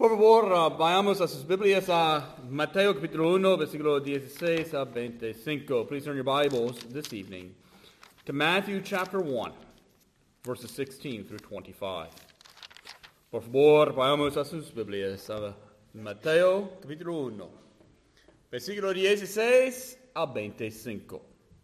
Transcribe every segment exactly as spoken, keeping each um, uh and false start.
Por favor, uh, vayamos a sus Biblias a Mateo capítulo uno, versículo dieciséis a veinticinco. Please turn your Bibles this evening to Matthew chapter one, verses sixteen through twenty-five. Por favor, vayamos a sus Biblias a Mateo capítulo uno, versículo dieciséis a veinticinco.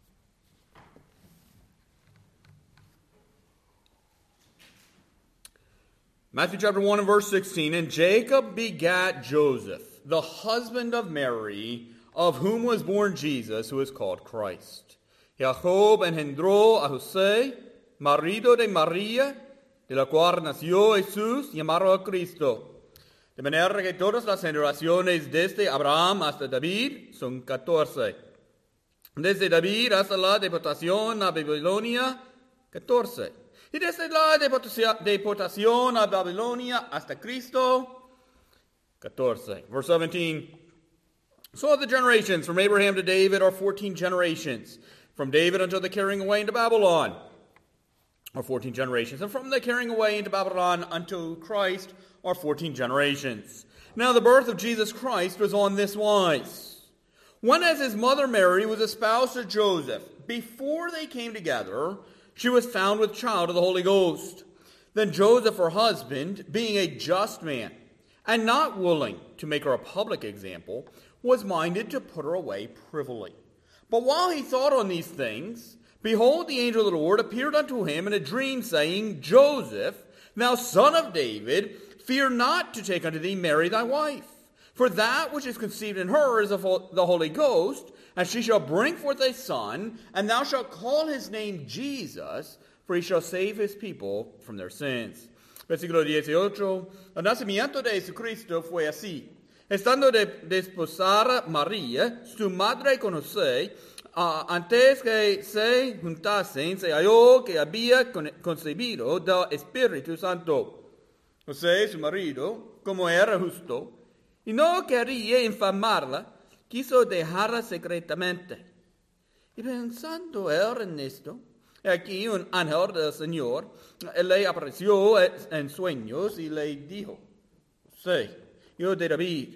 Matthew chapter one and verse sixteen, And Jacob begat Joseph, the husband of Mary, of whom was born Jesus, who is called Christ. Jacob engendró a José, marido de María, de la cual nació Jesús, llamado a Cristo. De manera que todas las generaciones desde Abraham hasta David son catorce. Desde David hasta la deportación a Babilonia, catorce. Y desde la deportación a Babilonia hasta Cristo, catorce. Verse seventeen. So the generations from Abraham to David are fourteen generations. From David until the carrying away into Babylon are fourteen generations. And from the carrying away into Babylon unto Christ are fourteen generations. Now the birth of Jesus Christ was on this wise. When as his mother Mary was espoused to Joseph, before they came together, she was found with child of the Holy Ghost. Then Joseph, her husband, being a just man, and not willing to make her a public example, was minded to put her away privily. But while he thought on these things, behold, the angel of the Lord appeared unto him in a dream, saying, Joseph, thou son of David, fear not to take unto thee Mary thy wife. For that which is conceived in her is of the Holy Ghost, and she shall bring forth a son, and thou shalt call his name Jesus, for he shall save his people from their sins. Versículo dieciocho. El nacimiento de Jesucristo fue así. Estando de desposar María, su madre con José, uh, antes que se juntasen, se halló que había concebido del Espíritu Santo. José, su marido, como era justo, y no quería infamarla, quiso dejarla secretamente. Y pensando él en esto, aquí un ángel del Señor le apareció en sueños y le dijo, José, hijo de David,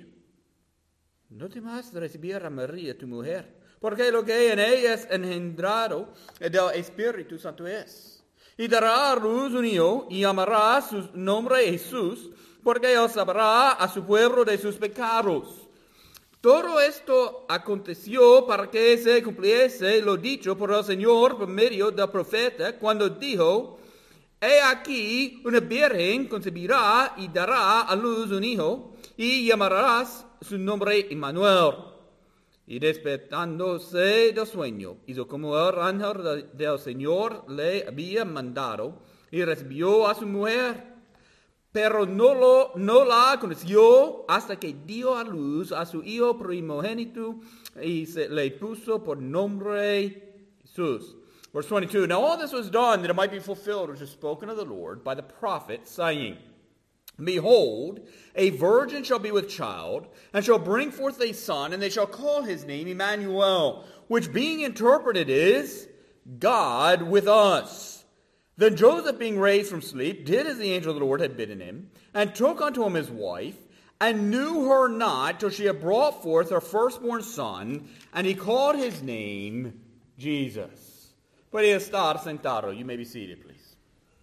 no temas recibir a María tu mujer, porque lo que en ella es engendrado del Espíritu Santo es. Y dará a luz un hijo y llamará su nombre Jesús, porque él sabrá a su pueblo de sus pecados. Todo esto aconteció para que se cumpliese lo dicho por el Señor por medio del profeta, cuando dijo, He aquí, una virgen concebirá y dará a luz un hijo, y llamarás su nombre Emmanuel. Y despertándose del sueño, hizo como el ángel del Señor le había mandado, y recibió a su mujer. Pero no, lo, no la conoció hasta que dio a luz a su hijo primogénito y se le puso por nombre Jesús. Verse twenty-two, Now all this was done that it might be fulfilled which was spoken of the Lord by the prophet, saying, Behold, a virgin shall be with child, and shall bring forth a son, and they shall call his name Emmanuel, which being interpreted is, God with us. Then Joseph, being raised from sleep, did as the angel of the Lord had bidden him, and took unto him his wife, and knew her not till she had brought forth her firstborn son, and he called his name Jesus. Puede estar sentado. You may be seated, please.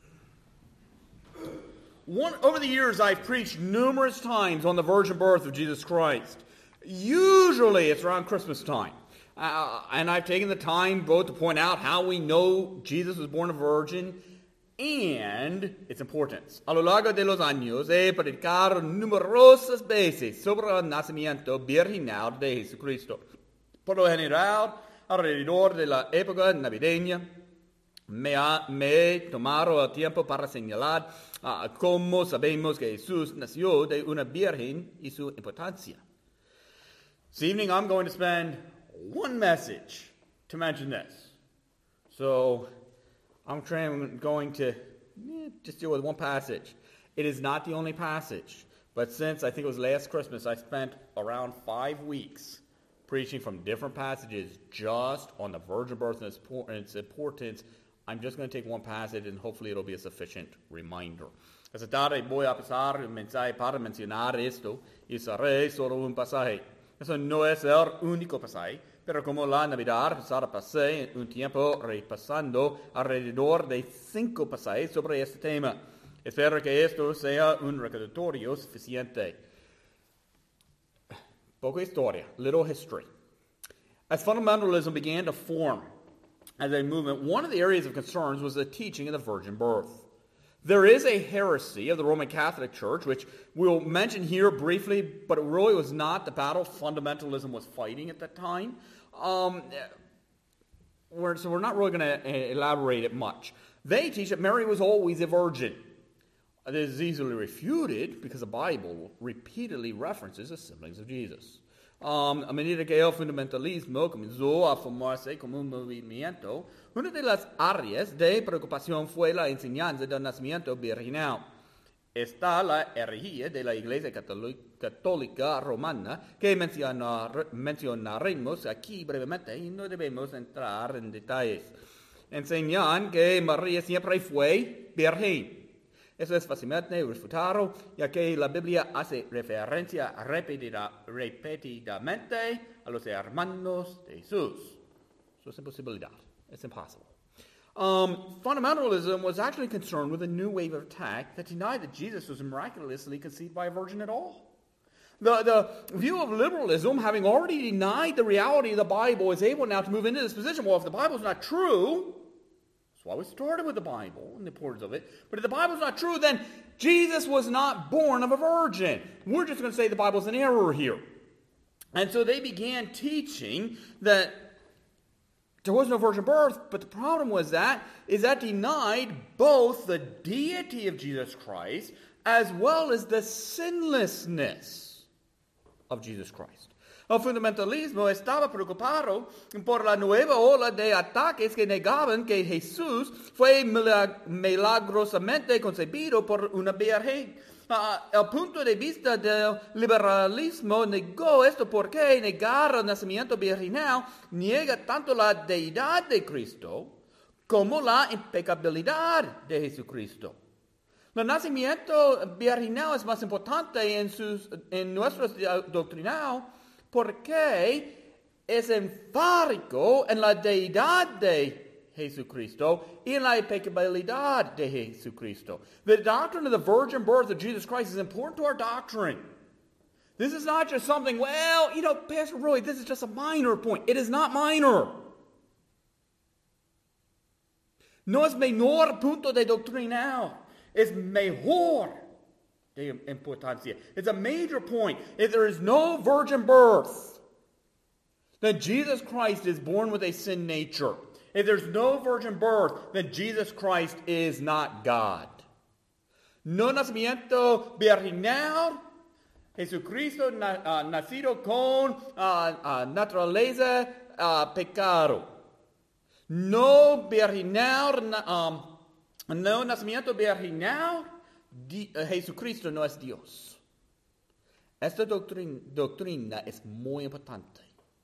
One, over the years, I've preached numerous times on the virgin birth of Jesus Christ. Usually, it's around Christmas time. Uh, and I've taken the time both to point out how we know Jesus was born a virgin and its importance. A lo largo de los años he predicado numerosas veces sobre el nacimiento virginal de Jesucristo. Por lo general, alrededor de la época navideña, me, ha, me he tomado el tiempo para señalar uh, cómo sabemos que Jesús nació de una virgen y su importancia. This evening I'm going to spend one message to mention this. So I'm trying, going to eh, just deal with one passage. It is not the only passage, but since I think it was last Christmas, I spent around five weeks preaching from different passages just on the virgin birth and its importance. I'm just going to take one passage, and hopefully it'll be a sufficient reminder. Esta tarde voy a pasar un mensaje para mencionar esto y seré solo un pasaje. Eso no es el único pasaje, pero como la Navidad pasada pasé un tiempo repasando alrededor de cinco pasajes sobre este tema. Espero que esto sea un recordatorio suficiente. Poca historia, little history. As fundamentalism began to form as a movement, one of the areas of concerns was the teaching of the virgin birth. There is a heresy of the Roman Catholic Church, which we'll mention here briefly, but it really was not the battle fundamentalism was fighting at that time. Um, we're, so we're not really going to elaborate it much. They teach that Mary was always a virgin. This is easily refuted because the Bible repeatedly references the siblings of Jesus. Um, a medida que el fundamentalismo comenzó a formarse como un movimiento, una de las áreas de preocupación fue la enseñanza del nacimiento virginal. Está la herejía de la Iglesia Católica Romana, que mencionar, mencionaremos aquí brevemente y no debemos entrar en detalles. Enseñan que María siempre fue virgen. Eso es fácilmente refutado, ya que la Biblia hace referencia repetida, repetidamente a los hermanos de Jesús. Eso es imposibilidad. It's impossible. Um, fundamentalism was actually concerned with a new wave of attack that denied that Jesus was miraculously conceived by a virgin at all. The, the view of liberalism, having already denied the reality of the Bible, is able now to move into this position. Well, if the Bible is not true, that's why we started with the Bible and the importance of it. But if the Bible's not true, then Jesus was not born of a virgin. We're just going to say the Bible's an error here. And so they began teaching that there was no virgin birth, but the problem was that is that denied both the deity of Jesus Christ as well as the sinlessness of Jesus Christ. El fundamentalismo estaba preocupado por la nueva ola de ataques que negaban que Jesús fue milagrosamente concebido por una virgen. Uh, el punto de vista del liberalismo negó esto porque negar el nacimiento virginal niega tanto la deidad de Cristo como la impecabilidad de Jesucristo. El nacimiento virginal es más importante en, sus, en nuestro doctrinal porque es enfático en la deidad de Jesucristo y en la impecabilidad de Jesucristo. The doctrine of the virgin birth of Jesus Christ is important to our doctrine. This is not just something, well, you know, Pastor Roy, this is just a minor point. It is not minor. No es menor punto de doctrinal. Es mejor de importancia. It's a major point. If there is no virgin birth, then Jesus Christ is born with a sin nature. If there's no virgin birth, then Jesus Christ is not God. No nacimiento virginal, Jesucristo na, uh, nacido con uh, uh, naturaleza uh, pecado. No virginal, um, no nacimiento virginal, Di, uh, Jesucristo no es Dios. Esta doctrina, doctrina es muy importante.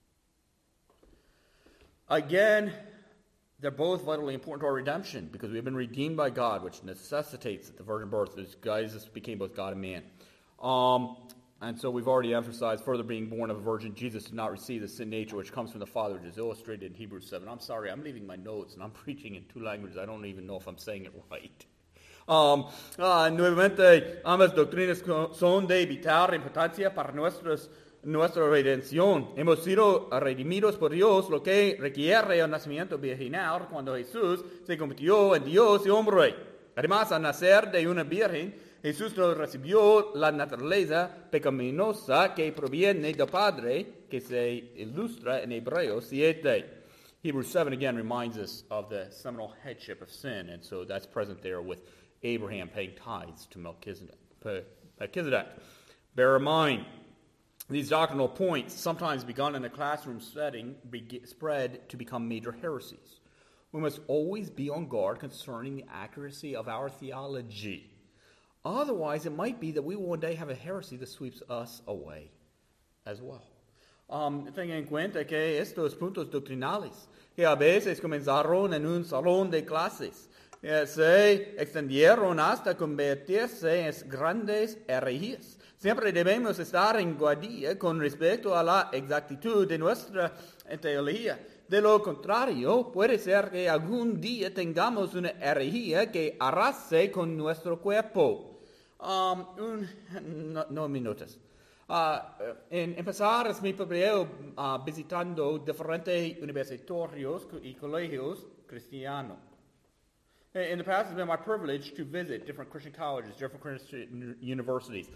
Again, they're both vitally important to our redemption because we have been redeemed by God, which necessitates that the virgin birth is Jesus became both God and man. Um, and so we've already emphasized further being born of a virgin. Jesus did not receive the sin nature which comes from the Father, which is illustrated in Hebrews seven. I'm sorry, I'm leaving my notes and I'm preaching in two languages. I don't even know if I'm saying it right. Um, uh, nuevamente, ambas doctrinas son de vital importancia para nuestros, nuestra redención. Hemos sido redimidos por Dios, lo que requiere el nacimiento virginal cuando Jesús se convirtió en Dios y hombre. Además, al nacer de una virgen, Jesús no recibió la naturaleza pecaminosa que proviene del Padre, que se ilustra en Hebreos siete. Hebrews seven again reminds us of the seminal headship of sin, and so that's present there with Abraham paying tithes to Melchizedek. Melchizedek. Bear in mind, these doctrinal points, sometimes begun in a classroom setting, be- spread to become major heresies. We must always be on guard concerning the accuracy of our theology. Otherwise, it might be that we will one day have a heresy that sweeps us away as well. Um, tenga en cuenta que estos puntos doctrinales, que a veces comenzaron en un salón de clases, eh, se extendieron hasta convertirse en grandes herejías. Siempre debemos estar en guardia con respecto a la exactitud de nuestra teología. De lo contrario, puede ser que algún día tengamos una herejía que arrase con nuestro cuerpo. Um, un, no, no minutos. Uh, en empezar es mi papel uh, visitando diferentes universitarios y colegios cristianos. In the past, it's been my privilege to visit different Christian colleges, different Christian universities.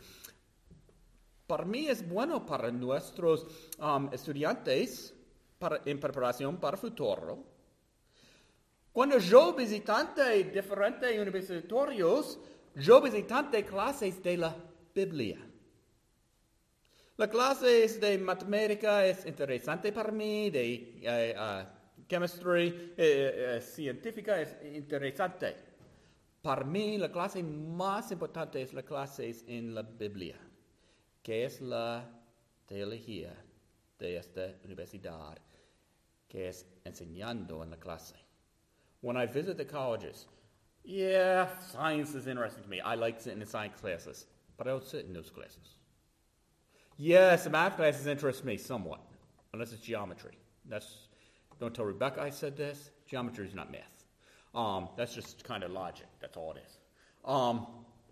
Para mí es bueno para nuestros um, estudiantes para, en preparación para el futuro. Cuando yo visitante diferentes universitarios, yo visitante clases de la Biblia. La clase de matemática es interesante para mí, de uh, uh, chemistry, uh, uh, científica es interesante. Para mí, la clase más importante es la clase en la Biblia, que es la teología de esta universidad, que es enseñando en la clase. When I visit the colleges, yeah, science is interesting to me. I like sitting in science classes, but I don't sit in those classes. Yes, the math classes interest me somewhat, unless it's geometry. That's, don't tell Rebecca I said this. Geometry is not math. Um, that's just kind of logic. That's all it is. Um,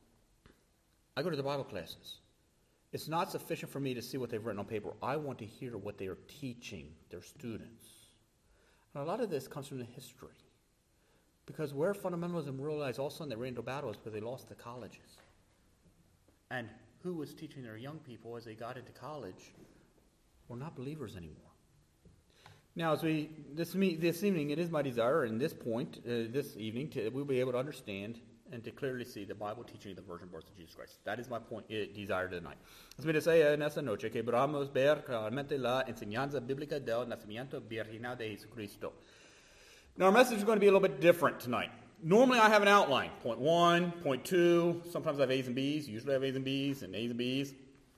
I go to the Bible classes. It's not sufficient for me to see what they've written on paper. I want to hear what they are teaching their students. And a lot of this comes from the history. Because where fundamentalism realized all of a sudden they ran into battles because they lost the colleges. And who was teaching their young people as they got into college were not believers anymore. Now, as we this me, this evening, it is my desire, in this point, uh, this evening, to we'll be able to understand and to clearly see the Bible teaching of the virgin birth of Jesus Christ. That is my point, uh, desire tonight. Es mi deseo en esta noche que podamos ver claramente la enseñanza bíblica del nacimiento virginal de Jesucristo. Now, our message is going to be a little bit different tonight. Normally, I have an outline. Point one, point two. Sometimes I have A's and B's. Usually I have A's and B's and A's and B's.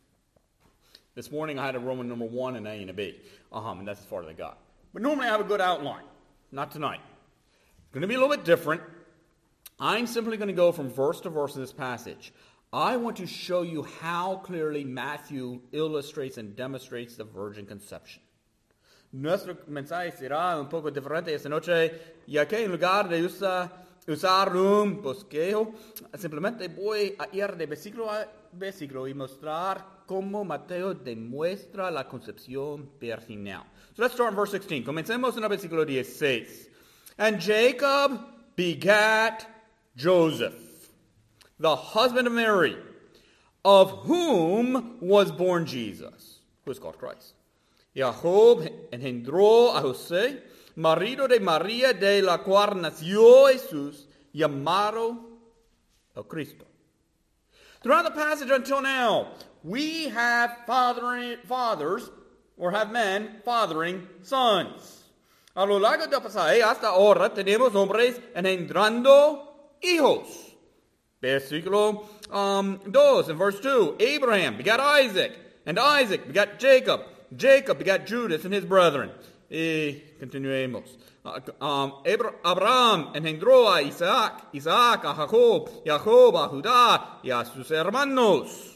This morning, I had a Roman number one, an A, and a B. Uh-huh, and that's as far as I got. But normally, I have a good outline. Not tonight. It's going to be a little bit different. I'm simply going to go from verse to verse in this passage. I want to show you how clearly Matthew illustrates and demonstrates the virgin conception. Nuestro mensaje será un poco diferente esta noche, ya que en lugar de usar, usar un bosquejo, simplemente voy a ir de versículo a versículo y mostrar cómo Mateo demuestra la concepción virginal. So let's start in verse sixteen. Comencemos en el versículo dieciséis. And Jacob begat Joseph, the husband of Mary, of whom was born Jesus, who is called Christ. Jacob engendró a José, marido de María, de la cual nació Jesús, llamado el Cristo. Throughout the passage until now, we have fathering, fathers, or have men fathering sons. A lo largo del pasaje hasta ahora tenemos hombres engendrando hijos. Versículo um, dos, in verse two, Abraham begat Isaac, and Isaac begat Jacob. Jacob begat Judas and his brethren. Y continuemos. Uh, um, Abraham engendró a Isaac, Isaac a Jacob, Jacob a Judá y a sus hermanos.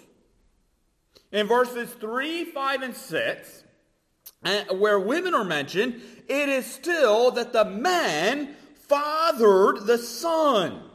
In verses three, five, and six, uh, where women are mentioned, it is still that the man fathered the son.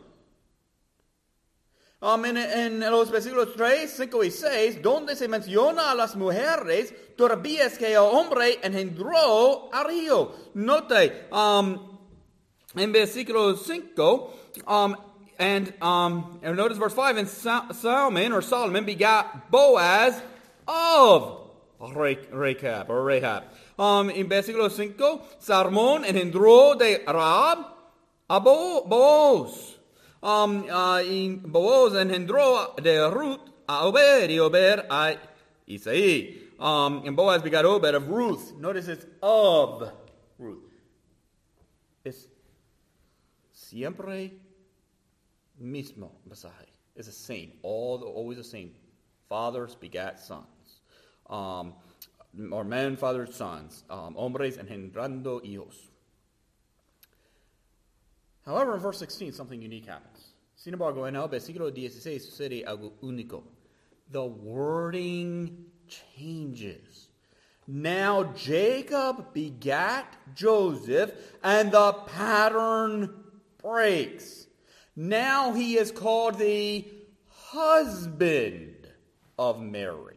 Um, en, en los versículos tres, cinco y seis, donde se menciona a las mujeres, todavía es que el hombre engendró al hijo. Note, um, en versículo cinco, um, and, um, and notice verse five, and Solomon, or Solomon, begat Boaz of Rahab, or Rahab. Um, en versículo cinco, Salmón engendró de Rahab a Boaz. Um, uh, y Boaz engendró de Ruth a Obed, y Obed a Isaí. Um, and Boaz begot Obed of Ruth. Notice it's of Ruth. Es siempre mismo pasaje. It's the same. All the, always the same. Fathers begat sons. Um, or men fathered sons. Um, hombres engendrando hijos. However, in verse sixteen, something unique happens. Sin embargo, en el versículo dieciséis sucede algo único. The wording changes. Now Jacob begat Joseph, and the pattern breaks. Now he is called the husband of Mary.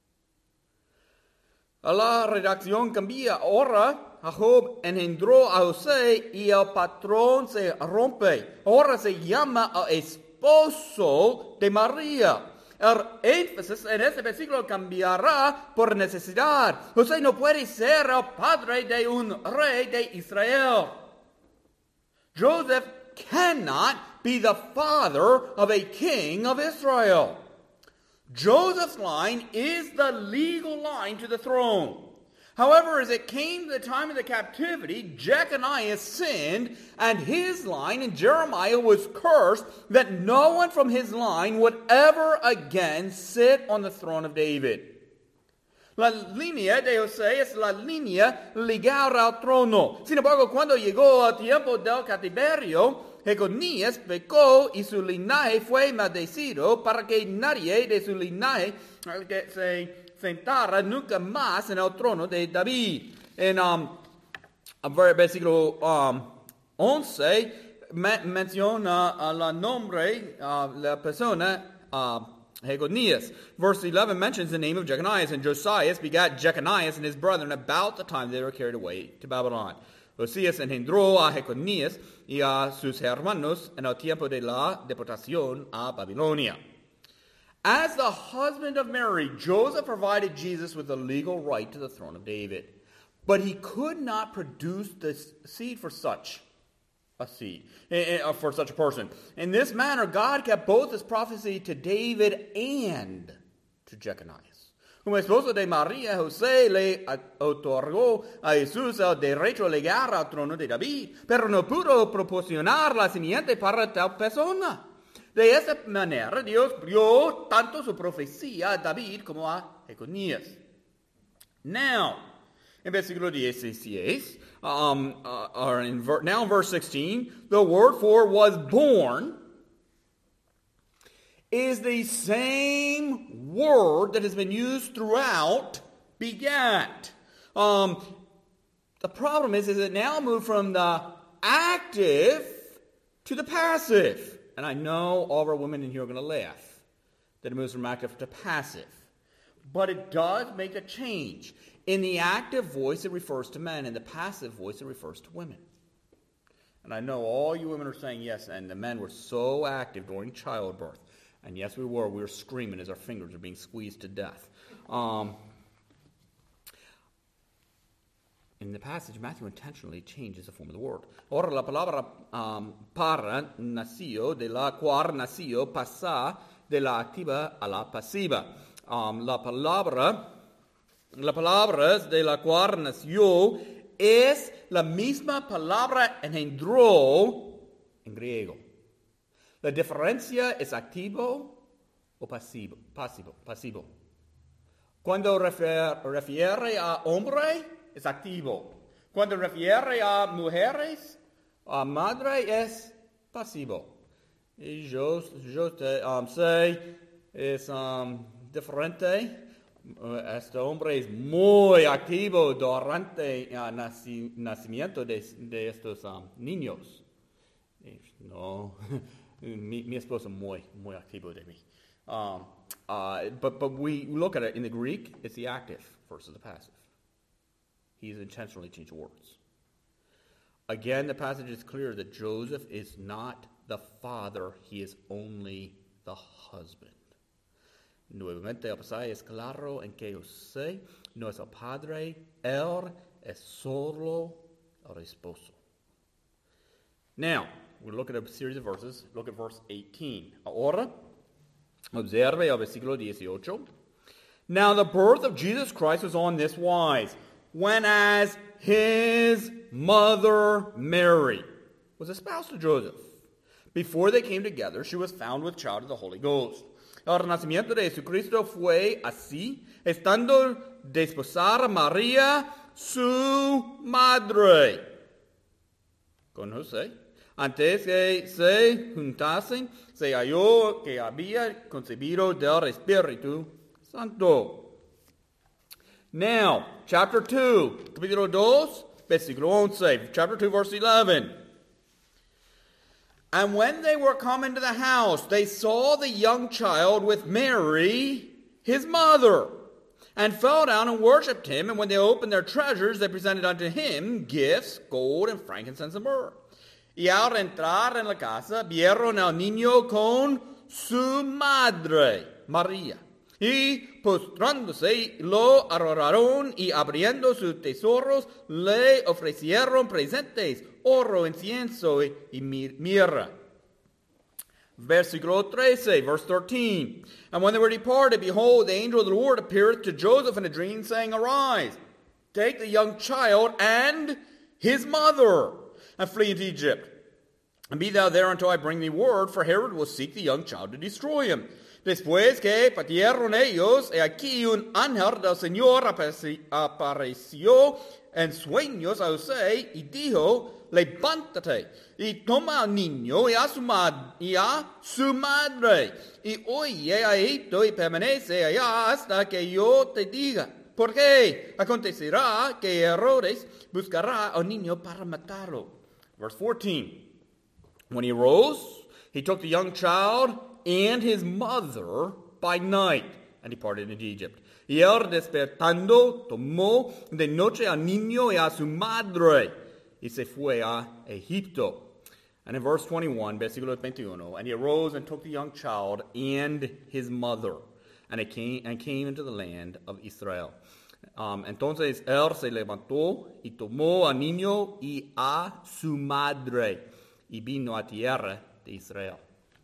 La redacción cambia. Ahora Jacob engendró a José y el patrón se rompe. Ahora se llama el esposo de María. El énfasis en este versículo cambiará por necesidad. José no puede ser el padre de un rey de Israel. Joseph cannot be the father of a king of Israel. Joseph's line is the legal line to the throne. However, as it came to the time of the captivity, Jeconiah sinned, and his line in Jeremiah was cursed that no one from his line would ever again sit on the throne of David. La línea de José es la línea ligada al trono. Sin embargo, cuando llegó el tiempo del cautiverio, Jeconías pecó y su linaje fue maldecido para que nadie de su linaje que se sentara nunca más en el trono de David. En um, versículo um, once me- menciona uh, el nombre, uh, la persona uh, Jeconías. Verse eleven mentions the name of Jeconiah, and Josiah begat Jeconiah and his brethren about the time they were carried away to Babylon. Josías engendró a Jeconías y a sus hermanos en el tiempo de la deportación a Babilonia. As the husband of Mary, Joseph provided Jesus with the legal right to the throne of David. But he could not produce the seed for such a seed, for such a person. In this manner, God kept both his prophecy to David and to Jeconiah. Como esposo de María, José le otorgó a Jesús el derecho legal al trono de David, pero no pudo proporcionar la simiente para tal persona. De esa manera, Dios dio tanto su profecía a David como a Jeconías. Now, in versículo dieciséis, um, uh, or in ver- now in verse sixteen, the word for was born is the same word that has been used throughout begat. Um, the problem is, is it now moved from the active to the passive. And I know all of our women in here are going to laugh that it moves from active to passive. But it does make a change. In the active voice, it refers to men. In the passive voice, it refers to women. And I know all you women are saying yes, and the men were so active during childbirth. And yes, we were. We were screaming as our fingers were being squeezed to death. Um, in the passage, Matthew intentionally changes the form of the word. Ahora la palabra um, para nació, de la cual nació, pasa de la activa a la pasiva. Um, la palabra, la palabra de la cual nació es la misma palabra engendró en griego. La diferencia es activo o pasivo. pasivo, pasivo. Cuando refiere, refiere a hombre, es activo. Cuando refiere a mujeres, a madre, es pasivo. Y yo, yo te um, sé, es um, diferente. Este hombre es muy activo durante el naci- nacimiento de, de estos um, niños. No, mi, mi esposo muy, muy activo de mí. Um, uh, but, but we look at it in the Greek, it's the active versus the passive. He's intentionally changed words. Again, the passage is clear that Joseph is not the father, he is only the husband. Nuevamente, el pasaje es claro en que José no es el padre, él es solo el esposo. Now, we'll look at a series of verses. Look at verse eighteen. Ahora, observe el versículo dieciocho. Now, the birth of Jesus Christ was on this wise. When as his mother Mary was espoused to Joseph, before they came together, she was found with child of the Holy Ghost. El nacimiento de Jesucristo fue así, estando desposada María, su madre, con José. Antes que se juntasen, se halló que había concebido del Espíritu Santo. Now, chapter two, capítulo dos, versículo once, chapter two, verse eleven. And when they were come into the house, they saw the young child with Mary, his mother, and fell down and worshipped him. And when they opened their treasures, they presented unto him gifts, gold and frankincense and myrrh. Y al entrar en la casa, vieron al niño con su madre, María. Y postrándose, lo adoraron y abriendo sus tesoros, le ofrecieron presentes, oro, incienso y mirra. Versículo trece, verse thirteen. And when they were departed, behold, the angel of the Lord appeareth to Joseph in a dream, saying, Arise, take the young child and his mother, and flee into Egypt. And be thou there until I bring thee word, for Herod will seek the young child to destroy him. Después que partieron ellos, he aquí un ángel del Señor apareció en sueños a José y dijo, levántate y toma al niño y a su, mad- y a su madre y oye a Egipto y permanece allá hasta que yo te diga. Porque acontecerá que Herodes buscará al niño para matarlo. Verse fourteen. When he arose, he took the young child and his mother by night and departed into Egypt. Y él despertando tomó de noche al niño y a su madre y se fue a Egipto. And in verse twenty-one, versículo veintiuno, and he arose and took the young child and his mother and, it came, and came into the land of Israel. Um, entonces él se levantó y tomó al niño y a su madre y vino a tierra de Israel.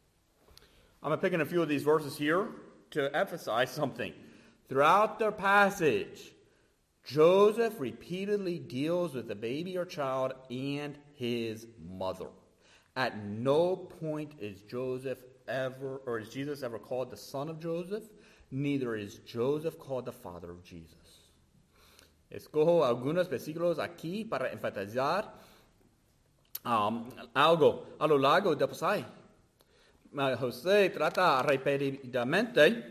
I'm picking a few of these verses here to emphasize something. Throughout the passage, Joseph repeatedly deals with the baby or child and his mother. At no point is Joseph ever, or is Jesus ever called the son of Joseph, neither is Joseph called the father of Jesus. Escojo algunos versículos aquí para enfatizar um, algo a lo largo del pasaje. José trata repetidamente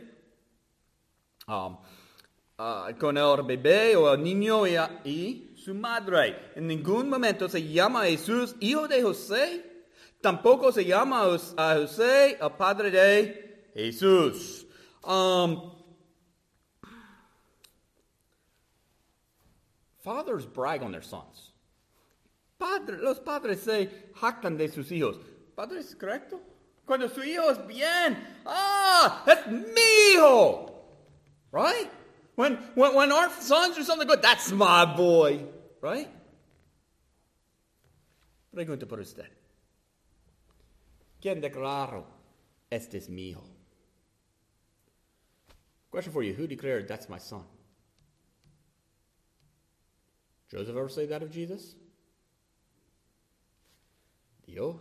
um, uh, con el bebé o el niño y, y su madre. En ningún momento se llama a Jesús hijo de José. Tampoco se llama a José el padre de Jesús. Um, fathers brag on their sons. Padre, los padres se jactan de sus hijos. ¿Padre es correcto? Cuando su hijo es bien, ah, that's mi hijo, right? When, when, when our sons do something good, that's my boy, right? Pregunta por usted. ¿Quién declaró, este es mi hijo? Question for you, who declared, that's my son? Joseph ever say that of Jesus? Dios.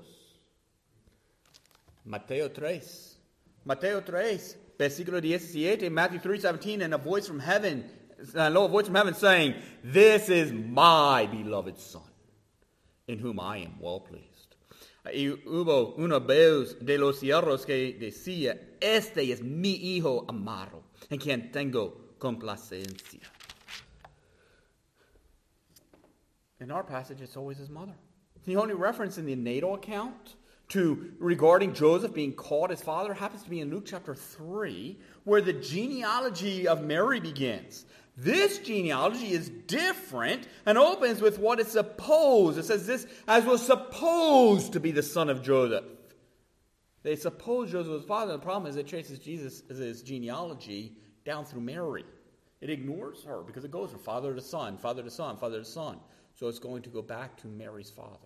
Mateo tres. Mateo tres, versículo diecisiete, Matthew three seventeen, and a voice from heaven, a low voice from heaven saying, this is my beloved son, in whom I am well pleased. Y hubo una voz de los cielos que decía, este es mi hijo amado, en quien tengo complacencia. In our passage, it's always his mother. The only reference in the natal account to regarding Joseph being called his father happens to be in Luke chapter three, where the genealogy of Mary begins. This genealogy is different and opens with what is supposed. It says this as was supposed to be the son of Joseph. They suppose Joseph was father. The problem is it traces Jesus' his genealogy down through Mary. It ignores her because it goes from father to son, father to son, father to son. So it's going to go back to Mary's father.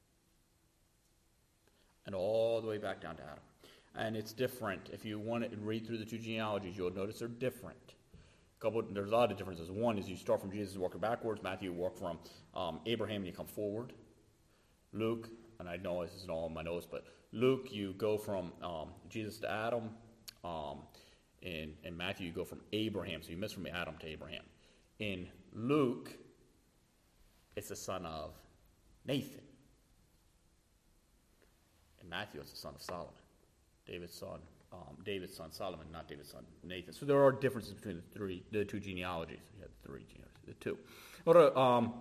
And all the way back down to Adam. And it's different. If you want to read through the two genealogies, you'll notice they're different. A couple, there's a lot of differences. One is you start from Jesus walking backwards. Matthew, you walk from um, Abraham and you come forward. Luke, and I know this isn't all in my notes, but Luke, you go from um, Jesus to Adam. Um, in, in Matthew, you go from Abraham. So you miss from Adam to Abraham. In Luke, it's the son of Nathan. Matthew is the son of Solomon. David's son, um, David's son Solomon, not David's son Nathan. So there are differences between the three, the two genealogies. He had three genealogies, the two. Ahora, um,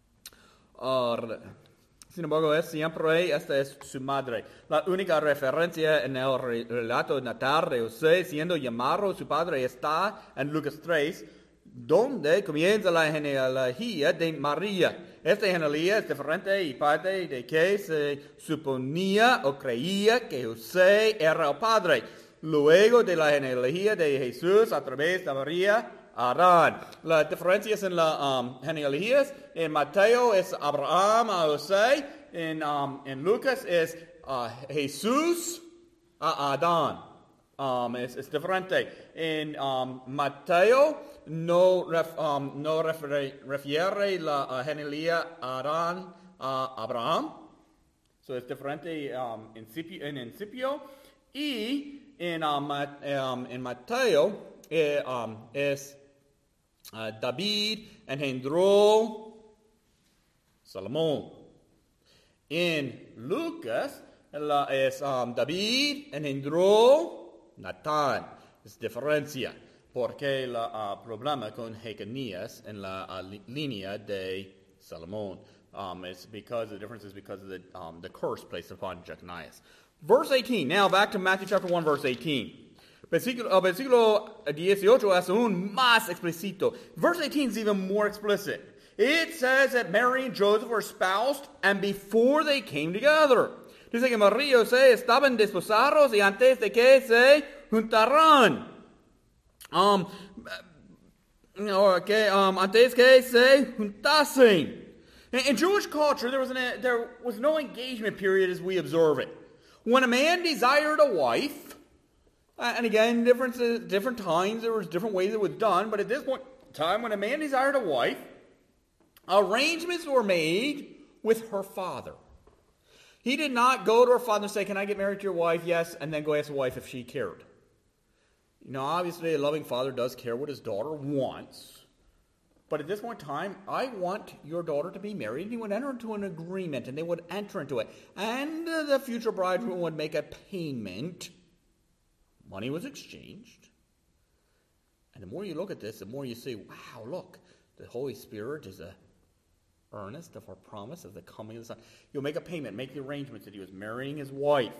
uh, sin embargo, es siempre, esta es su madre. La única referencia en el relato natal de José siendo llamado su padre está en Lucas tres, donde comienza la genealogía de María. Esta genealogía es diferente y parte de que se suponía o creía que José era el padre. Luego de la genealogía de Jesús a través de María, Adán. Las diferencias en las um, genealogías, en Mateo es Abraham a José, en, um, en Lucas es uh, Jesús a Adán. Um, es, es diferente. En um, Mateo no, ref, um, no refiere, refiere la uh, genealogía a Adán a Abraham. So es diferente um, en, en Incipio. Y en, um, um, en Mateo eh, um, es uh, David engendró Salomón. En Lucas la, es um, David engendró Natán. Es diferencia. Porque el uh, problema con Jeconías en la uh, li- línea de Salomón. Um, it's because the difference is because of the, um, the curse placed upon Jeconias. Verse eighteen. Now back to Matthew chapter one, verse eighteen. Versículo, uh, versículo dieciocho es aún más explícito. Verse eighteen is even more explicit. It says that Mary and Joseph were espoused, and before they came together. Dice que María y José estaban desposados y antes de que se juntaran. Um, you know, que, um, antes que se juntasen. In, in Jewish culture, there was, an, uh, there was no engagement period as we observe it. When a man desired a wife, uh, and again, different, different times, there was different ways it was done, but at this point in time, when a man desired a wife, arrangements were made with her father. He did not go to her father and say, can I get married to your wife? Yes, and then go ask the wife if she cared. You know, obviously a loving father does care what his daughter wants. But at this point in time, I want your daughter to be married. And he would enter into an agreement, and they would enter into it. And uh, the future bridegroom would make a payment. Money was exchanged. And the more you look at this, the more you see, wow, look, the Holy Spirit is a earnest of our promise of the coming of the Son. You'll make a payment, make the arrangements that he was marrying his wife.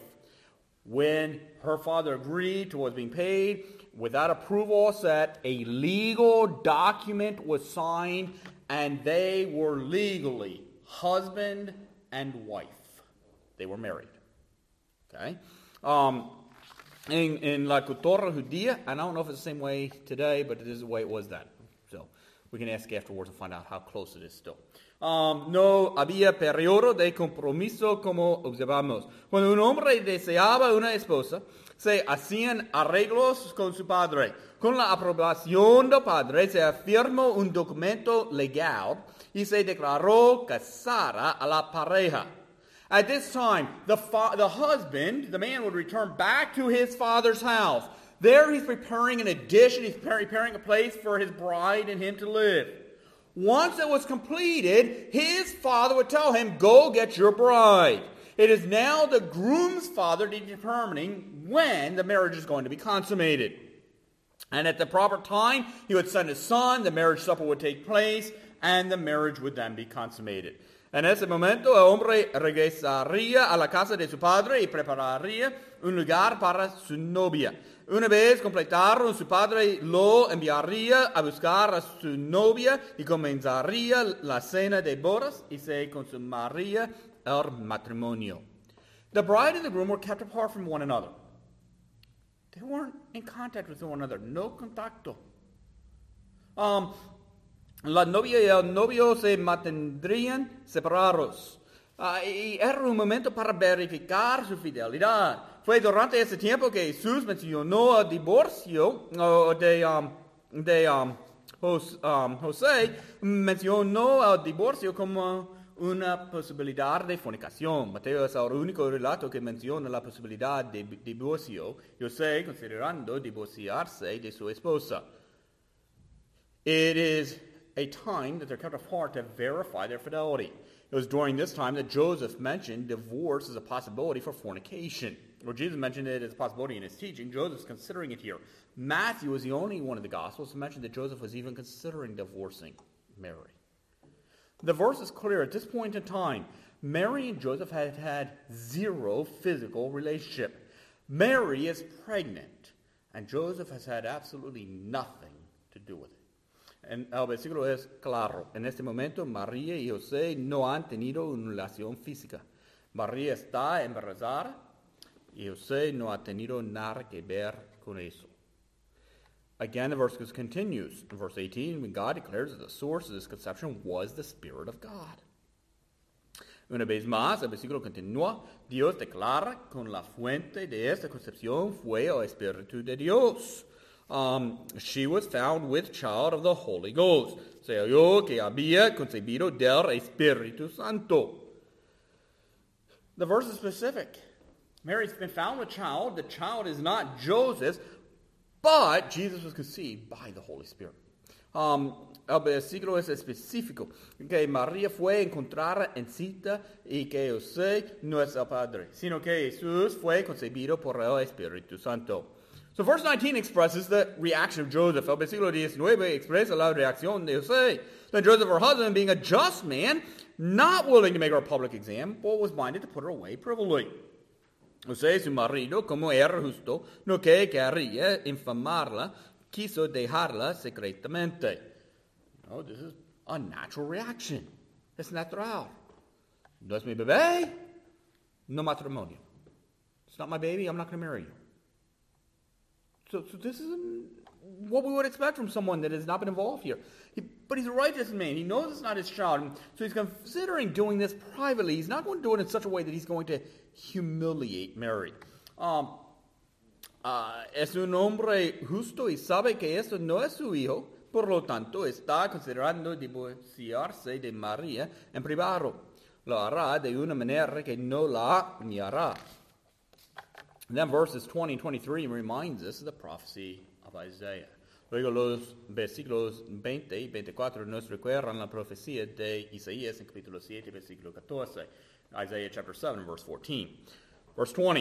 When her father agreed to what was being paid, without approval set, a legal document was signed, and they were legally husband and wife. They were married. Okay? Um, in, in La Cultura Judía, and I don't know if it's the same way today, but it is the way it was then. So we can ask afterwards and find out how close it is still. Um, no había periodo de compromiso como observamos. Cuando un hombre deseaba una esposa, se hacían arreglos con su padre. Con la aprobación del padre se firmó un documento legal y se declaró casada a la pareja. At this time, the, fa- the husband, the man, would return back to his father's house. There he's preparing an addition, he's preparing a place for his bride and him to live. Once it was completed, his father would tell him, go get your bride. It is now the groom's father determining when the marriage is going to be consummated. And at the proper time, he would send his son, the marriage supper would take place, and the marriage would then be consummated. En ese momento, el hombre regresaría a la casa de su padre y prepararía un lugar para su novia. Una vez completaron, su padre lo enviaría a buscar a su novia y comenzaría la cena de bodas y se consumaría el matrimonio. The bride and the groom were kept apart from one another. They weren't in contact with one another. No contacto. Um, la novia y el novio se mantendrían separados. Uh, y era un momento para verificar su fidelidad. Fue durante ese tiempo que Jesús mencionó el divorcio uh, de, um, de um, Jos, um, José, mencionó el divorcio como una posibilidad de fornicación. Mateo es el único relato que menciona la posibilidad de divorcio. José considerando divorciarse de su esposa. It is a time that they're kept apart to verify their fidelity. It was during this time that Joseph mentioned divorce as a possibility for fornication. Or Jesus mentioned it as a possibility in his teaching. Joseph's considering it here. Matthew was the only one of the Gospels to mention that Joseph was even considering divorcing Mary. The verse is clear. At this point in time, Mary and Joseph had had zero physical relationship. Mary is pregnant, and Joseph has had absolutely nothing to do with it. En el versículo es claro. En este momento, María y José no han tenido una relación física. María está embarazada y José no ha tenido nada que ver con eso. Again, the verse continues. In verse eighteen, when God declares that the source of this conception was the Spirit of God. Una vez más, el versículo continúa. Dios declara con la fuente de esta concepción fue el Espíritu de Dios. Um, she was found with child of the Holy Ghost. Se halló que había concebido del Espíritu Santo. The verse is specific. Mary's been found with child. The child is not Joseph's, but Jesus was conceived by the Holy Spirit. Um, el versículo es específico. Que María fue encontrada en cita y que José no es el padre, sino que Jesús fue concebido por el Espíritu Santo. So verse nineteen expresses the reaction of Joseph. El versículo diecinueve expresa la reacción de José. Then Joseph, her husband, being a just man, not willing to make her a public example, was minded to put her away privily. José, su marido, como era justo, no que quería infamarla, quiso dejarla secretamente. No, this is a natural reaction. Es natural. No es mi bebé, no matrimonio. It's not my baby, I'm not going to marry you. So, so this is what we would expect from someone that has not been involved here. He, but he's a righteous man. He knows it's not his child. So he's considering doing this privately. He's not going to do it in such a way that he's going to humiliate Mary. Um, uh, es un hombre justo y sabe que esto no es su hijo. Por lo tanto, está considerando divorciarse de María en privado. Lo hará de una manera que no la hará. Then verses twenty and twenty-three reminds us of the prophecy of Isaiah. Luego los versículos veinte y veinticuatro nos recuerdan la profecía de Isaías en capítulo siete, versículo catorce. Isaiah chapter seven, verse fourteen. Verse twenty.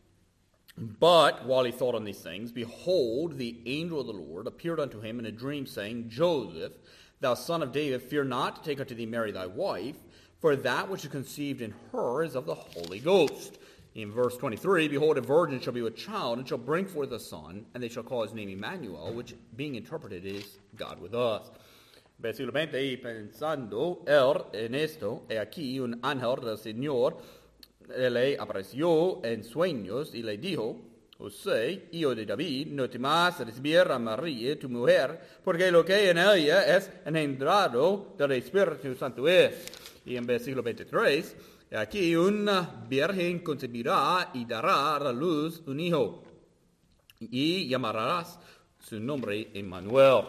But while he thought on these things, behold, the angel of the Lord appeared unto him in a dream, saying, Joseph, thou son of David, fear not to take unto thee Mary thy wife, for that which is conceived in her is of the Holy Ghost. In verse twenty-three, behold, a virgin shall be with child, and shall bring forth a son, and they shall call his name Emmanuel, which, being interpreted, is God with us. Versículo veinte, y pensando él en esto, he aquí un ángel del Señor le apareció en sueños, y le dijo, José, hijo de David, no temas recibir a María, tu mujer, porque lo que en ella es engendrado del Espíritu Santo es. Y en versículo veintitrés, aquí una virgen concebirá y dará a la luz un hijo, y llamarás su nombre Emmanuel.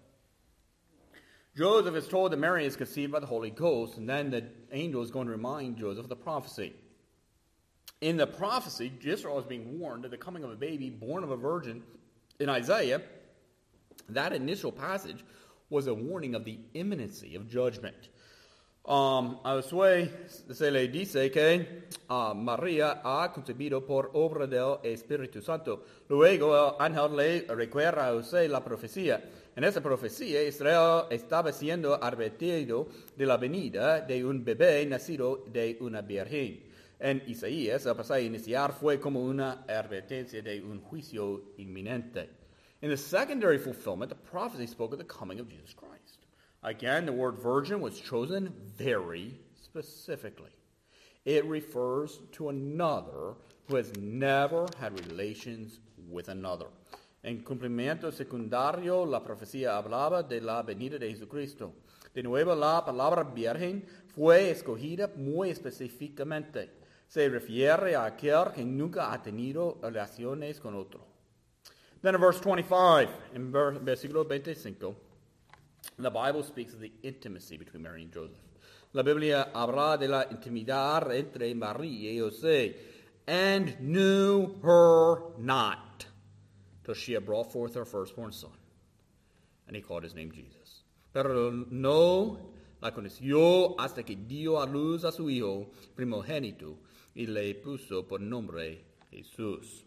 Joseph is told that Mary is conceived by the Holy Ghost, and then the angel is going to remind Joseph of the prophecy. In the prophecy, Israel is being warned of the coming of a baby born of a virgin. In Isaiah, that initial passage was a warning of the imminency of judgment. Um, a Josué se le dice que uh, María ha concebido por obra del Espíritu Santo. Luego el ángel le recuerda a José la profecía. En esa profecía, Israel estaba siendo advertido de la venida de un bebé nacido de una virgen. En Isaías, el pasaje inicial fue como una advertencia de un juicio inminente. In the secondary fulfillment, the prophecy spoke of the coming of Jesus Christ. Again, the word virgin was chosen very specifically. It refers to another who has never had relations with another. En cumplimiento secundario, la profecía hablaba de la venida de Jesucristo. De nuevo, la palabra virgen fue escogida muy específicamente. Se refiere a aquel que nunca ha tenido relaciones con otro. Then in verse twenty-five, in versículo veinticinco, the Bible speaks of the intimacy between Mary and Joseph. La Biblia habla de la intimidad entre María y José, and knew her not, till she had brought forth her firstborn son. And he called his name Jesus. Pero no La conoció hasta que dio a luz a su hijo primogénito y le puso por nombre Jesús.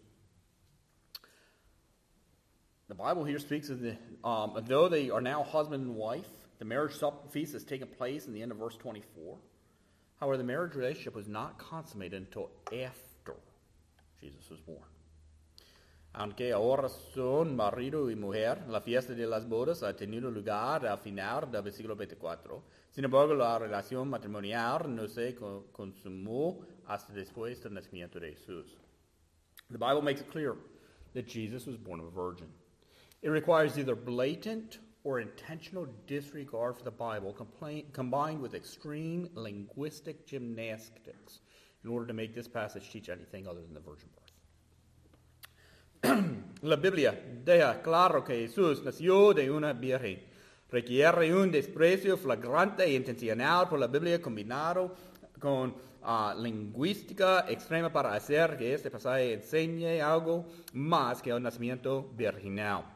The Bible here speaks of the, um, though they are now husband and wife, the marriage feast has taken place in the end of verse twenty-four. However, the marriage relationship was not consummated until after Jesus was born. Aunque ahora son marido y mujer, la fiesta de las bodas ha tenido lugar al final del versículo veinticuatro. Sin embargo, la relación matrimonial no se consumó hasta después del nacimiento de Jesús. The Bible makes it clear that Jesus was born of a virgin. It requires either blatant or intentional disregard for the Bible complain, combined with extreme linguistic gymnastics in order to make this passage teach anything other than the virgin birth. La Biblia deja claro que Jesús nació de una virgen. Requiere un desprecio flagrante e intencional por la Biblia combinado con uh, lingüística extrema para hacer que este pasaje enseñe algo más que el nacimiento virginal.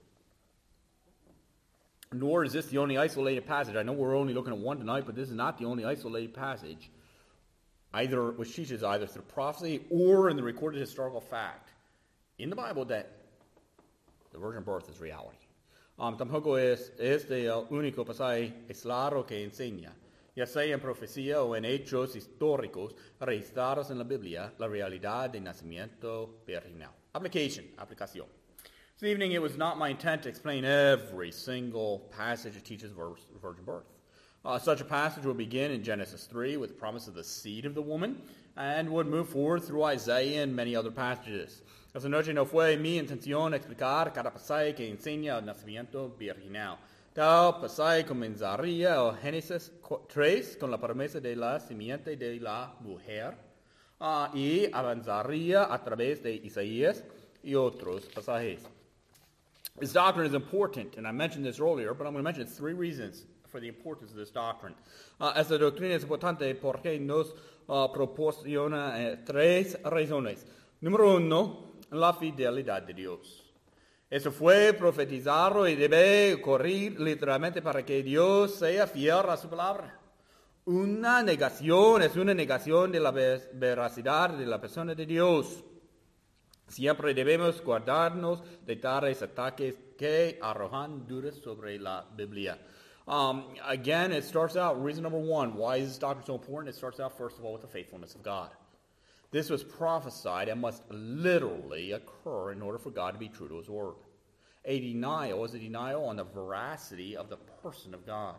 Nor is this the only isolated passage. I know we're only looking at one tonight, but this is not the only isolated passage, either which teaches either through prophecy or in the recorded historical fact in the Bible that the virgin birth is reality. Um, tampoco es este el único pasaje claro que enseña, ya sea en profecía o en hechos históricos registrados en la Biblia, la realidad del nacimiento virginal. Application, aplicación. This evening, it was not my intent to explain every single passage that teaches virgin birth. Uh, such a passage will begin in Genesis three with the promise of the seed of the woman and would move forward through Isaiah and many other passages. Esta noche no fue mi intención explicar cada pasaje que enseña el nacimiento virginal. Tal pasaje comenzaría en Génesis tres con la promesa de la simiente de la mujer uh, y avanzaría a través de Isaías y otros pasajes. This doctrine is important, and I mentioned this earlier, but I'm going to mention three reasons for the importance of this doctrine. Uh, esta doctrina es importante porque nos uh, proporciona eh, tres razones. Número uno, la fidelidad de Dios. Eso fue profetizado y debe ocurrir literalmente para que Dios sea fiel a su palabra. Una negación es una negación de la veracidad de la persona de Dios. Siempre debemos guardarnos de tales ataques que arrojan dudas sobre la Biblia. Um, again, it starts out, reason number one, why is this doctrine so important? It starts out, first of all, with the faithfulness of God. This was prophesied and must literally occur in order for God to be true to his word. A denial is a denial on the veracity of the person of God.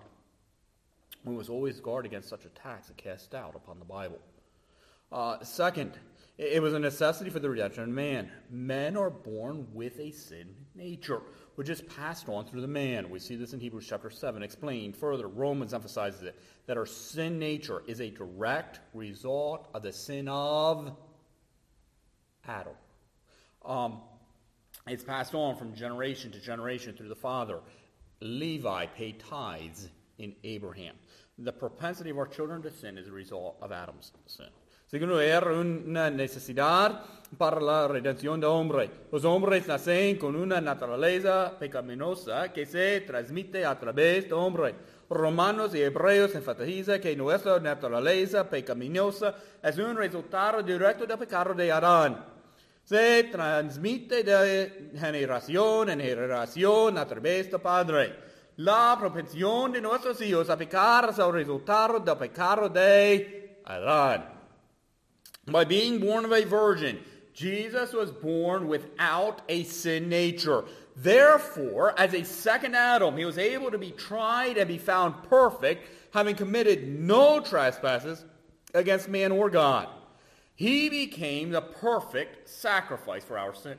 We must always guard against such attacks that cast doubt upon the Bible. Uh, second, it was a necessity for the redemption of man. Men are born with a sin nature, which is passed on through the man. We see this in Hebrews chapter seven, explained further. Romans emphasizes it, that our sin nature is a direct result of the sin of Adam. Um, it's passed on from generation to generation through the father. Levi paid tithes in Abraham. The propensity of our children to sin is a result of Adam's sin. Segundo, era una necesidad para la redención del hombre. Los hombres nacen con una naturaleza pecaminosa que se transmite a través del hombre. Romanos y Hebreos enfatizan que nuestra naturaleza pecaminosa es un resultado directo del pecado de Adán. Se transmite de generación en generación a través del Padre. La propensión de nuestros hijos a pecar es el resultado del pecado de Adán. By being born of a virgin, Jesus was born without a sin nature. Therefore, as a second Adam, he was able to be tried and be found perfect, having committed no trespasses against man or God. He became the perfect sacrifice for our sin.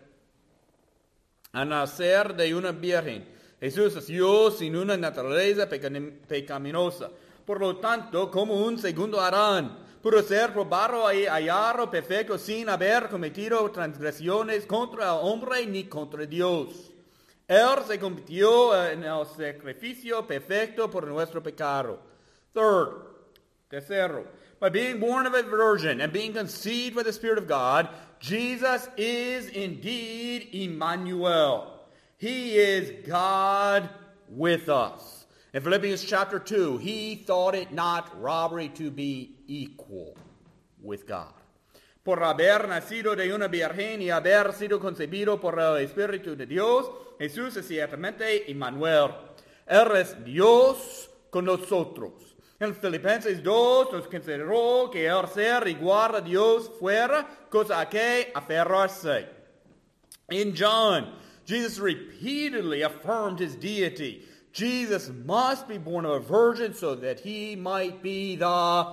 Al nacer de una virgen, Jesús nació sin una naturaleza pecaminosa. Por lo tanto, como un segundo Adán, pudo ser probado y hallado perfecto sin haber cometido transgresiones contra el hombre ni contra Dios. Él se convirtió en el sacrificio perfecto por nuestro pecado. Third, tercero, by being born of a virgin and being conceived by the Spirit of God, Jesus is indeed Emmanuel. He is God with us. In Philippians chapter two, he thought it not robbery to be equal with God. Por haber nacido de una virgen y haber sido concebido por el Espíritu de Dios, Jesús es ciertamente Emmanuel. Él es Dios con nosotros. En Filipenses dos nos consideró que el ser igual a Dios fuera cosa a que aferrarse. In John, Jesus repeatedly affirmed his deity. Jesus must be born of a virgin so that he might be the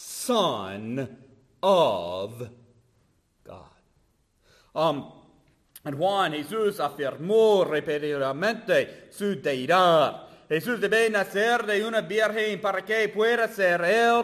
Son of God. Um, en Juan, Jesús afirmó repetidamente su deidad. Jesús debe nacer de una virgen para que pueda ser el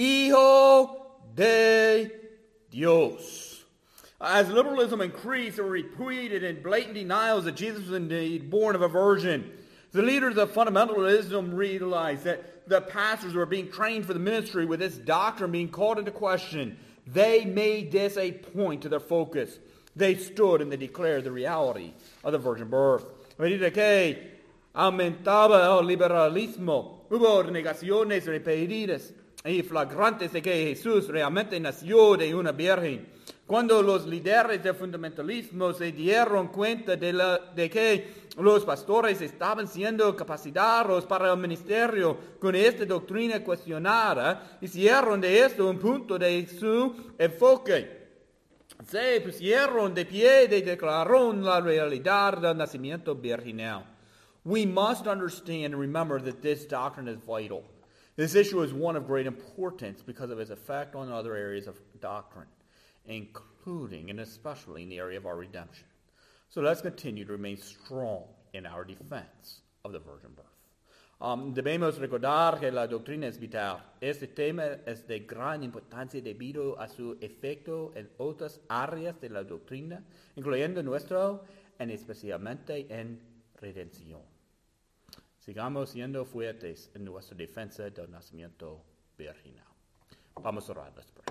Hijo de Dios. As liberalism increased, it repeated in blatant denials that Jesus was indeed born of a virgin. The leaders of fundamentalism realized that the pastors were being trained for the ministry with this doctrine being called into question. They made this a point to their focus. They stood and they declared the reality of the virgin birth. A medida que aumentaba el liberalismo, hubo negaciones repetidas y flagrantes de que Jesús realmente nació de una virgen. Cuando los líderes del fundamentalismo se dieron cuenta de, la, de que los pastores estaban siendo capacitados para el ministerio con esta doctrina cuestionada, hicieron de esto un punto de su enfoque. Se pusieron de pie y declararon la realidad del nacimiento virginal. We must understand and remember that this doctrine is vital. This issue is one of great importance because of its effect on other areas of doctrine, including and especially in the area of our redemption. So let's continue to remain strong in our defense of the virgin birth. Um, debemos recordar que la doctrina es vital. Este tema es de gran importancia debido a su efecto en otras áreas de la doctrina, incluyendo nuestro, y especialmente en redención. Sigamos siendo fuertes en nuestra defensa del nacimiento virginal. Vamos a orar, let's pray.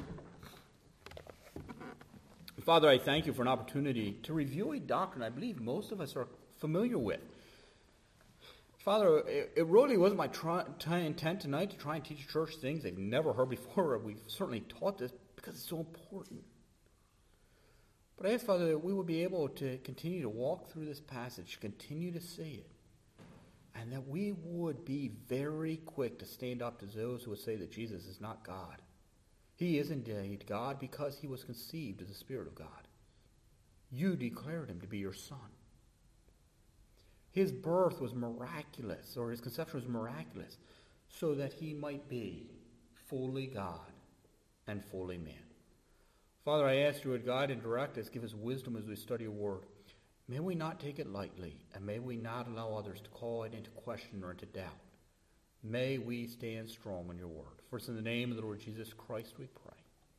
Father, I thank you for an opportunity to review a doctrine I believe most of us are familiar with. Father, it, it really wasn't my try, t- intent tonight to try and teach church things they've never heard before. We've certainly taught this because it's so important. But I ask, Father, that we will be able to continue to walk through this passage, continue to see it, and that we would be very quick to stand up to those who would say that Jesus is not God. He is indeed God because he was conceived of the Spirit of God. You declared him to be your Son. His birth was miraculous, or his conception was miraculous, so that he might be fully God and fully man. Father, I ask you to guide and direct us, give us wisdom as we study your word. May we not take it lightly, and may we not allow others to call it into question or into doubt. May we stand strong on your word. For it's in the name of the Lord Jesus Christ we pray.